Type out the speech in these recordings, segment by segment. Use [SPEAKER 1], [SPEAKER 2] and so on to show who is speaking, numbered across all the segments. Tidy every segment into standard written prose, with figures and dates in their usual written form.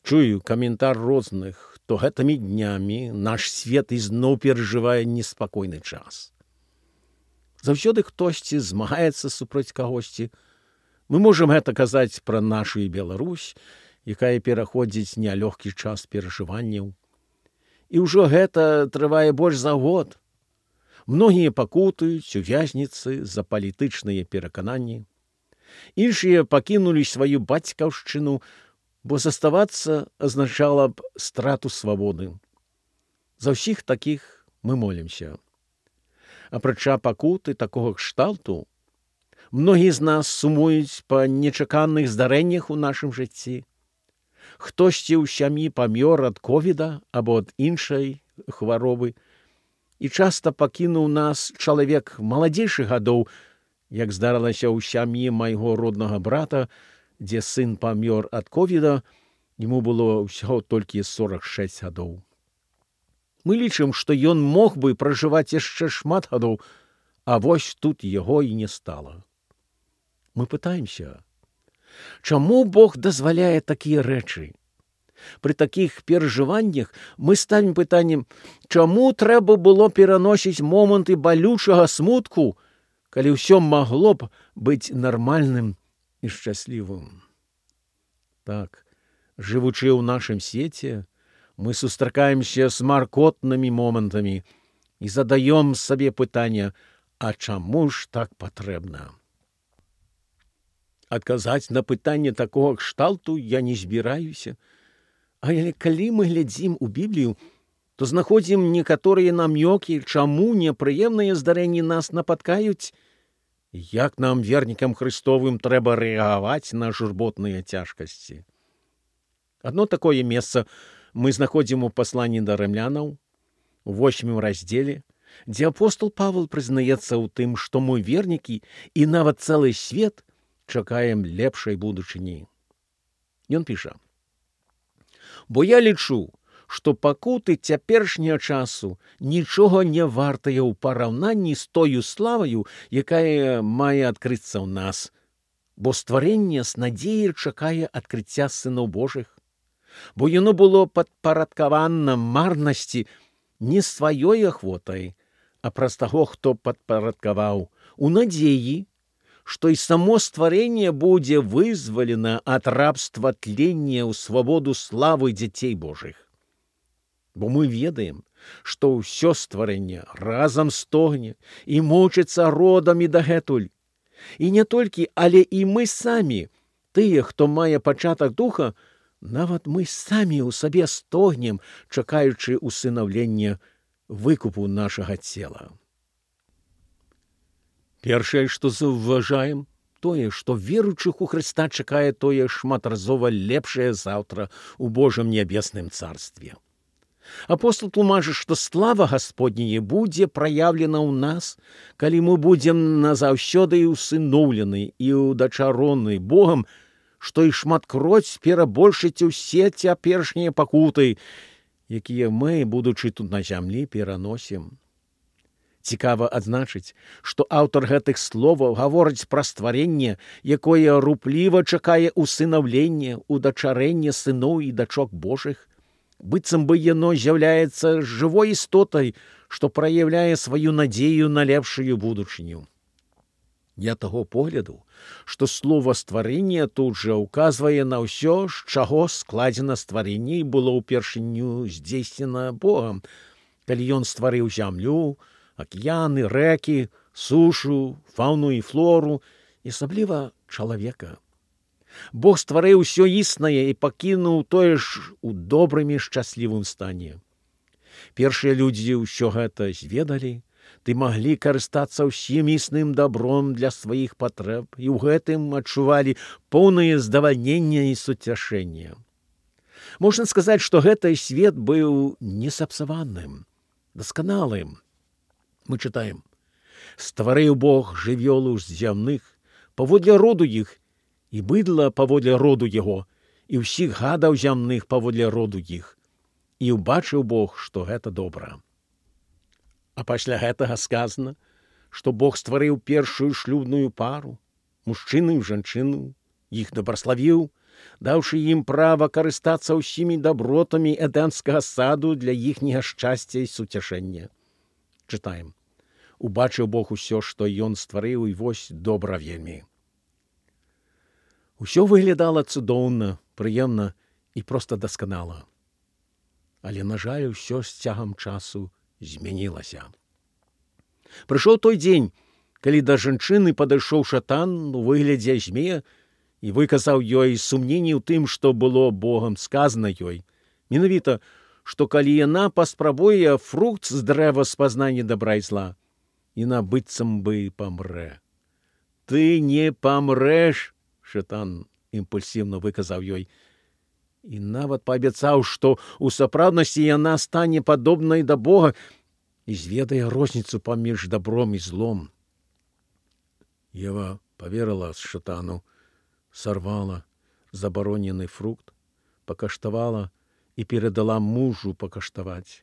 [SPEAKER 1] Чую каментар розных, то гэтымі днямі наш свет ізноў перажывае неспакойны час. Заўсёды хтосьці змагаецца супроць кагосьці. Мы можам гэта казаць пра нашу Беларусь, якая пераходзіць нялёгкі час перажыванняў. І ўжо гэта трывае больш за год. Многія пакутаюць у вязніцы за палітычныя перакананні. Іншыя пакінулі сваю бацькаўшчыну, бо заставацца азначала б страту свабоды. За ўсіх такіх мы молімся. Апрача пакуты такога кшталту, многія з нас сумуюць па нечаканых здарэннях у нашым жыцці. Хтосьці ў сям'і памёр ад ковіда або ад іншай хваробы, і часта пакінуў нас чалавек маладзейшых гадоў, як здарылася ў сям'і майго роднага брата, дзе сын памёр ад ковіда, яму было ўсяго толькі 46 гадоў. Мы лічым, што ён мог бы пражываць яшчэ шмат гадоў, а вось тут яго і не стала. Мы пытаемся, чаму Бог дазваляе такія рэчы? Пры такіх перажываннях мы ставім пытаннем, чаму трэба было пераносіць моманты балючага смутку, калі ўсё магло б быць нармальным і шчаслівым. Так, жывучы ў нашым свеце, мы сустракаемся з маркотнымі момантамі і задаём сабе пытанне, а чаму ж так патрэбна? Адказаць на пытанне такога кшталту я не збіраюся, але калі мы глядзім у Біблію, то знаходзім некаторыя намёкі, чаму непрыемныя здарэнні нас напаткаюць, як нам, вернікам Христовым, трэба рэагаваць на журботныя цяжкасці. Адно такое месца мы знаходзім у пасланні да рымлянаў, у 8 раздзеле, дзе апостол Павел прызнаецца ў тым, што мы вернікі і нават цэлы свет чакаем лепшай будучыні. Ён піша: «Бо я лічу, што пакуты цяперашняга часу нічога не вартыя ў параўнанні з тою славаю, якая мае адкрыцца ў нас, бо стварэнне з надзеяй чакае адкрыцця сыноў Божых, бо яно было падпарадкавана марнасці не сваёй ахвотай, а праз таго, хто падпарадкаваў, у надзеі, што і само стварэнне будзе вызвалена ад рабства тлення ў свабоду славы дзяцей Божых. Бо мы ведаем, што ўсё стварэнне разам стогне і мучыцца родамі дагэтуль. І не толькі, але і мы самі, тыя, хто мае пачатак духа, нават мы самі ў сабе стогнем, чакаючы усынаўлення выкупу нашага цела. Першае, што заўважаем, тое, што веруючых у Хрыста чакае тое шматразова лепшае заўтра ў Божым нябесным царстве. Апостол тлумачыць, што слава Гасподняя будзе праяўлена ў нас, калі мы будзем назаўсёды усыноўлены і ўдачароны Богам, што і шматкроць перабольшыць усе цяперашнія пакуты, якія мы, будучы тут на зямлі, пераносім. Цікава адзначыць, што аўтар гэтых словаў гаворыць пра стварэнне, якое рупліва чакае усынаўлення, удачарэння сыноў і дачок Божых, быццам бы яно з'яўляецца жывой істотай, што праяўляе сваю надзею на лепшую будучыню. Я таго погляду, што слова стварэнне тут жа ўказвае на ўсё, з чаго складзена стварэнне і было ўпершыню здзейснена Богам, калі ён стварыў зямлю, акіяны, рэкі, сушу, фауну і флору, і асабліва чалавека. Бог стварыў усё існае і пакінуў тое ж у добрым і шчаслівым стане. Першыя людзі ўсё гэта зведалі, ды маглі карыстацца ўсім існым дабром для сваіх патрэб і ў гэтым адчувалі поўнае здавальнення і суцяшэнне. Можна сказаць, што гэты свет быў несапсаваным, дасканалым. Мы чытаем: «Стварыў Бог жывёлу з зямных паводле роду іх, і быдла паводле роду яго, і ўсіх гадаў зямных паводле роду іх. І ўбачыў Бог, што гэта добра». А пасля гэтага сказана, што Бог стварыў першую шлюбную пару, мужчыну і жанчыну, іх дабраславіў, даўшы ім права карыстацца ўсімі дабротамі эдэнскага саду для іхняга шчасця і суцяшэння. Чытаем. Убачыў Бог усё, што ён стварыў, і вось добра вельмі. Усё выглядала цудоўна, прыемна і проста дасканала. Але, на жаль, усё з цягам часу змянілася. Прыйшоў той дзень, калі да жанчыны падышоў шатан у выглядзе змея і выказаў ёй сумненні ў тым, што было Богам сказана ёй. Менавіта, што калі яна паспрабуе фрукт з дрэва спазнання добра і зла, яна быццам бы памрэ. Ты не памрэш, шатан імпульсіўна выказаў ёй. І нават паабяцаў, што ў сапраўднасці яна стане падобнай да Бога і зведае розніцу паміж дабром і злом. Ева поверила шатану, сорвала забаронены фрукт, пакаштавала і перадала мужу пакаштаваць.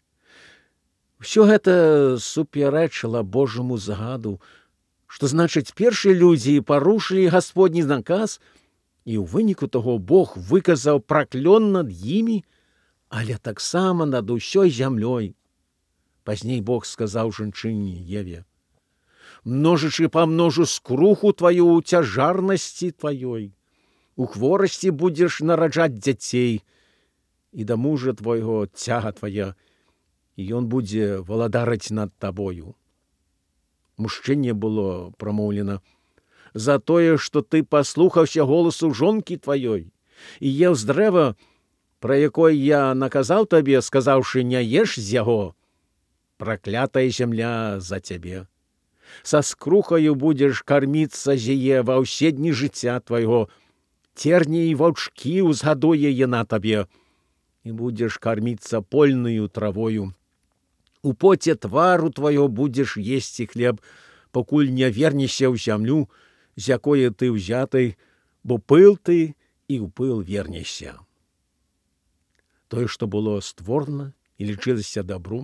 [SPEAKER 1] Усё гэта супярэчыла Божаму загаду, што значыць першыя людзі парушылі Гасподні наказ, і ў выніку таго Бог выказаў праклён над імі, але таксама над усёй зямлёй. Пазней Бог сказаў жанчыне Еве: «Множачы памножу скруху тваю ў цяжарнасці тваёй, у хворасці будзеш нараджаць дзяцей, і да мужа твайго цяга твая, і ён будзе валадарыць над табою». Мужчыне было прамоўлена: «За тое, што ты паслухаўся голасу жонкі тваёй і еў з дрэва, пра якое я наказаў табе, сказаўшы, не еш з яго, праклятая зямля за цябе. Са скрухаю будзеш карміцца з яе ва ўсе дні жыцця твайго, терні і ваўчкі ўзгадуе яна табе, і будзеш карміцца польнаю травою. У поце твару тваё будзеш есці хлеб, пакуль не вернешся ў зямлю, з якое ты ўзяты, бо пыл ты і ў пыл вернешся». Тое, што было створана і лічылася добром,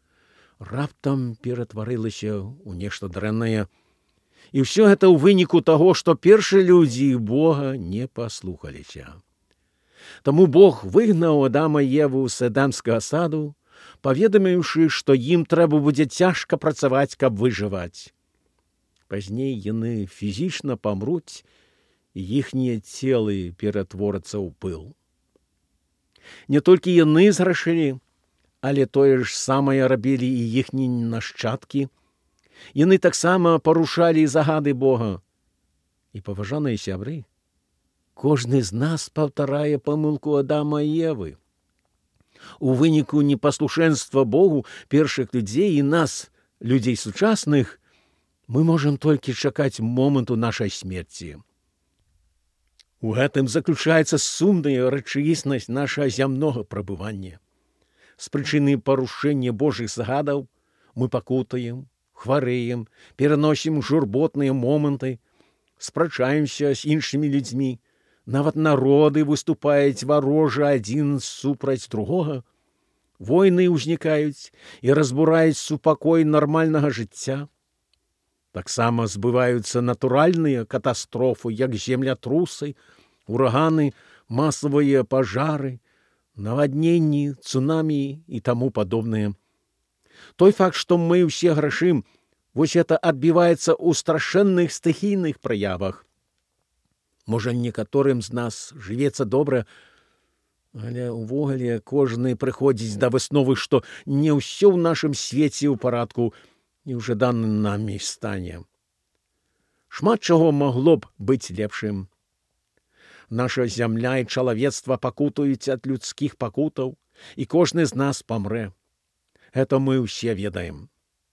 [SPEAKER 1] раптам ператварылася ў нешта дрэннае. І ўсё гэта ў выніку таго, што першыя людзі Бога не паслухаліся. Таму Бог выгнаў Адама і Еву з эдэмскага саду, паведаміўшы, што ім трэба будзе цяжка працаваць, каб выжываць. Пазней яны фізічна памруць, і іхнія целы ператворацца ў пыл. Не толькі яны зграшылі, але тое ж самае рабілі і іхнія нашчадкі. Яны таксама парушалі загады Бога. І, паважаныя сябры, кожны з нас паўтарае памылку Адама і Евы. У выніку непаслушэнства Богу першых людзей і нас, людзей сучасных, мы можам толькі чакаць моманту нашай смерці. У гэтым заключаецца сумная рэчаіснасць нашага зямнога прабывання. З прычыны парушэння Божых загадаў мы пакутаем, хварэем, пераносім журботныя моманты, спрачаемся з іншымі людзьмі, нават народы выступаюць варожа адзін супраць другога, войны ўзнікаюць і разбураюць супакой нармальнага жыцця. Таксама збываюцца натуральныя катастрофы, як землятрусы, ураганы, масавыя пажары, навадненні, цунамі і таму падобнае. Той факт, што мы ўсе грашым, вось гэта адбіваецца ў страшэнных стыхійных праявах. Можа, некаторым з нас жывецца добра, але ўвогуле кожны прыходзіць да высновы, што не ўсё ў нашым свеце ў парадку і ў жаданым намі стане. Шмат чаго магло б быць лепшым. Наша зямля і чалавецтва пакутаюць ад людскіх пакутаў, і кожны з нас памрэ. Гэта мы ўсе ведаем.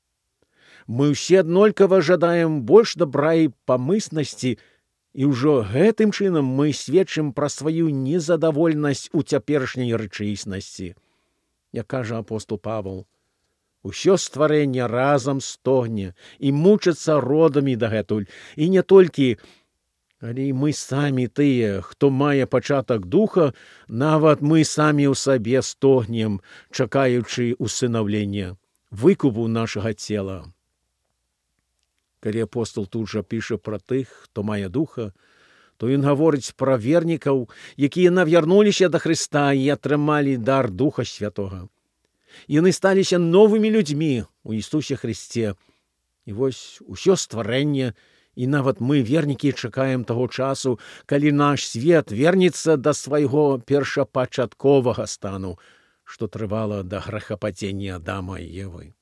[SPEAKER 1] Мы ўсе аднолькава жадаем больш дабра і памыснасці, і ўжо гэтым чынам мы сведчым пра сваю незадавольнасць у цяперашняй рэчаіснасці. Як кажа апостол Павел, усё стварэнне разам стогне і мучыцца родамі дагэтуль, і не толькі, але і мы самі тыя, хто мае пачатак духа, нават мы самі ў сабе стогнем, чакаючы усынаўлення, выкупу нашага цела. Калі апостол тут жа піша пра тых, хто мае духа, то ён гаворыць пра вернікаў, якія навярнуліся да Хрыста і атрымалі дар Духа Святога. Яны сталіся новымі людзьмі у Ісусе Хрысце. І вось усё стварэнне, і нават мы, вернікі, чакаем таго часу, калі наш свет вернецца да свайго першапачатковага стану, што трывала да грэхападзення Адама і Евы.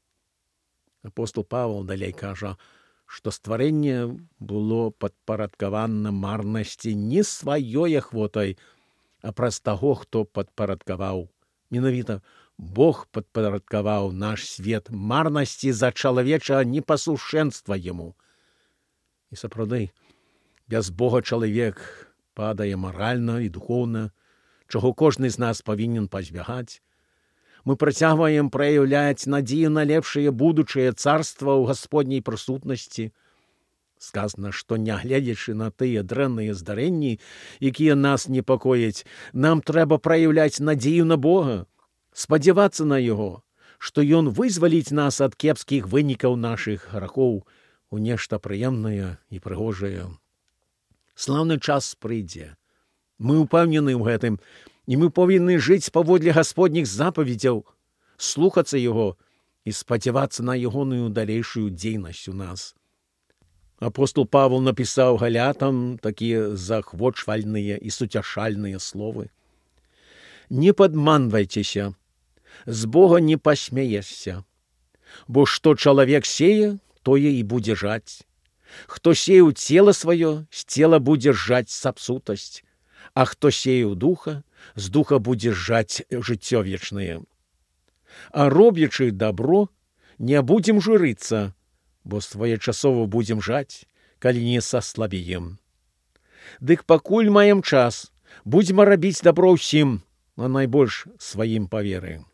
[SPEAKER 1] Апостол Павел далей кажа, што стварэнне было падпарадкавана марнасці не сваёй ахвотай, а праз таго, хто падпарадкаваў. Менавіта Бог падпарадкаваў наш свет марнасці за чалавечае непаслушэнства яму. І сапраўды, без Бога чалавек падае маральна і духоўна, чаго кожны з нас павінен пазбягаць. Мы працягваем праяўляць надзею на лепшае будучае царства ў Гасподняй прысутнасці. Сказана, што нягледзячы на тыя дрэнныя здарэнні, якія нас непакояць, нам трэба праяўляць надзею на Бога, спадзявацца на Яго, што Ён вызваліць нас ад кепскіх вынікаў нашых грахоў у нешта прыемнае і прыгожае. Слаўны час прыйдзе. Мы ўпэўнены ў гэтым, і мы павінны жыць паводле Гасподніх запаведзяў, слухацца Яго і спадзявацца на ягоную далейшую дзейнасць у нас. Апостол Павел напісаў галятам такія захвочвальныя і суцяшальныя словы. «Не падманвайцеся, з Бога не пасмяешся, бо што чалавек сее, тое і будзе жаць. Хто сеяў цела сваё, з цела будзе жаць сапсутасць, а хто сеяў духа, з духа будзе жаць жыццё вечнае. А робячы дабро, не будзем журыцца, бо своечасова будзем жаць, калі не саслабеем. Дык пакуль маем час, будзем рабіць дабро ўсім, а найбольш сваім па веры».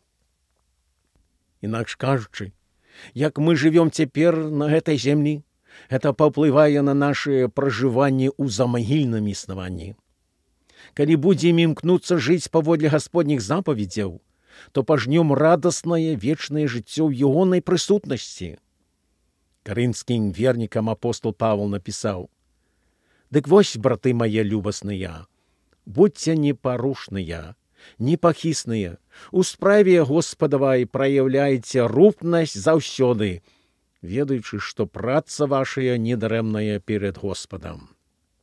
[SPEAKER 1] Інакш кажучы, як мы жывём цяпер на гэтай зямлі, гэта паўплывае на нашае пражыванне ў замагільным існаванні. Калі будзем імкнуцца жыць паводле Гасподніх запаведзяў, то пажнём радаснае вечнае жыццё ў ягонай прысутнасці. Карынскім вернікам апостол Павел напісаў: «Дык вось, браты мае любасныя, будьце непарушныя, непахісныя, у справе Господавай праяўляйце рупнасць заўсёды, ведаючы, што праца вашая недарэмная перед Господам».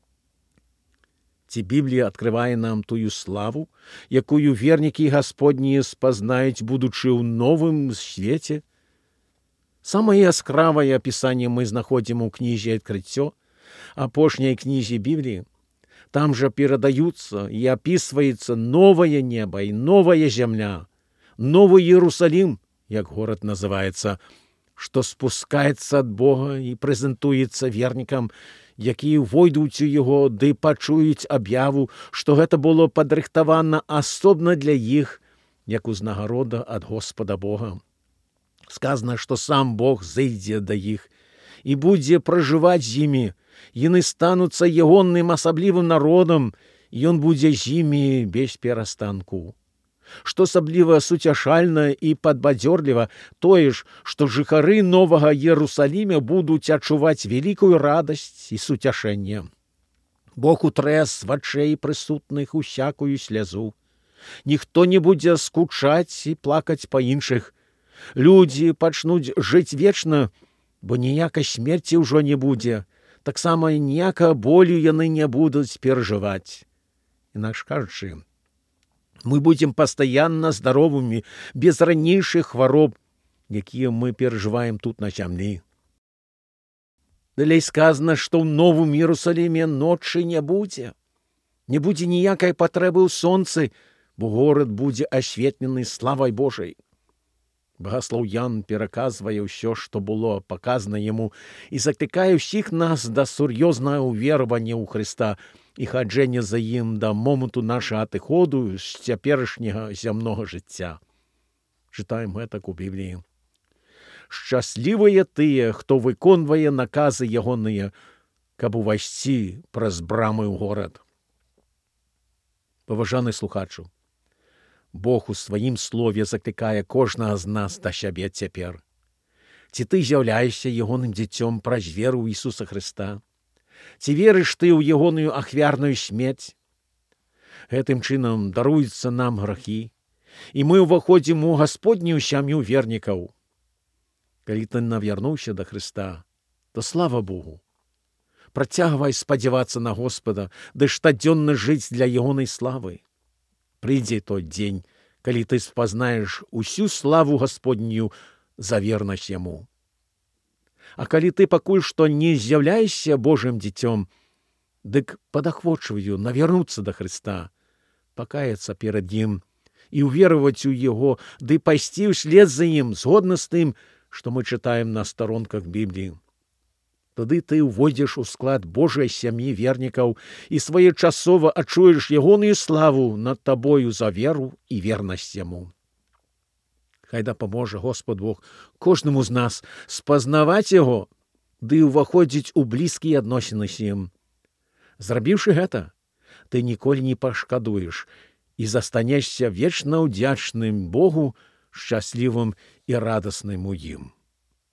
[SPEAKER 1] Ці Біблія адкрывае нам тую славу, якую вернікі Гасподнія спазнаюць, будучы ў новым свеце? Самае яскравае апісанне мы знаходзім у кнізе «Адкрыццё», апошняй кнізе Бібліі. Там жа перадаюцца і апісваецца новае неба і новая зямля, новы Іерусалім, як горад называецца, што спускаецца ад Бога і прэзентуецца вернікам, якія войдуць у яго ды пачуюць аб'яву, што гэта было падрыхтавана асобна для іх, як узнагарода ад Господа Бога. Сказана, што сам Бог зыдзе да іх і будзе пражываць з імі, яны стануцца ягоным асаблівым народам, і ён будзе з імі без перастанку. Што асабліва суцяшальна і падбадзёрліва тое ж, што жыхары новага Іерусаліма будуць адчуваць вялікую радасць і суцяшэнне. Бог утрэ з вачэй прысутных усякую слязу. Ніхто не будзе скучаць і плакаць па іншых. Людзі пачнуць жыць вечна, бо ніякай смерці ўжо не будзе. Таксама ніякага болю яны не будуць перажываць. Інакш кажучы, мы будзем пастаянна здаровымі, без ранейшых хвароб, якія мы перажываем тут на зямлі. Далей сказана, што ў новым Іерусаліме ночы не будзе. Не будзе ніякай патрэбы ў сонцы, бо горад будзе асветлены славай Божай. Багаслоў Ян пераказвае ўсё, што было паказана яму, і заклікае ўсіх нас да сур'ёзнага ўверавання ў Хрыста і хаджэння за ім да моманту нашага адыходу з цяперашняга зямнога жыцця. Чытаем гэтак у Бібліі. «Шчаслівыя тыя, хто выконвае наказы ягоныя, каб увайсці праз брамы ў горад». Паважаны слухачу, Бог у сваім слове заклікае кожнага з нас да сябе цяпер. Ці ты з'яўляешся ягоным дзіцём праз веру ў Ісуса Хрыста? Ці верыш ты ў ягоную ахвярную смерць? Гэтым чынам даруюцца нам грахі, і мы ўваходзім у Гасподнюю сям'ю вернікаў. Калі ты навярнуўся да Хрыста, то слава Богу. Працягвай спадзявацца на Господа, ды штодзённа жыць для ягонай славы. Прыйдзе той дзень, калі ты спазнаеш усю славу Гасподнюю за вернасць яму. А калі ты пакуль што не з'яўляешся Божым дзіцём, дык падахвочваю навярнуцца да Хрыста, пакаяцца перад ім і ўвераваць у яго, ды пайсці ўслед за ім, згодна з тым, што мы чытаем на старонках Бібліі. Тады ты ўвойдзеш у склад Божай сям'і вернікаў і своечасова адчуеш ягоную славу над табою за веру і вернасць яму. Хай дапаможа Господ Бог кожнаму з нас спазнаваць яго, ды ўваходзіць у блізкія адносіны з ім. Зрабіўшы гэта, ты ніколі не пашкадуеш і застанешся вечна ўдзячным Богу, шчаслівым і радасным у ім.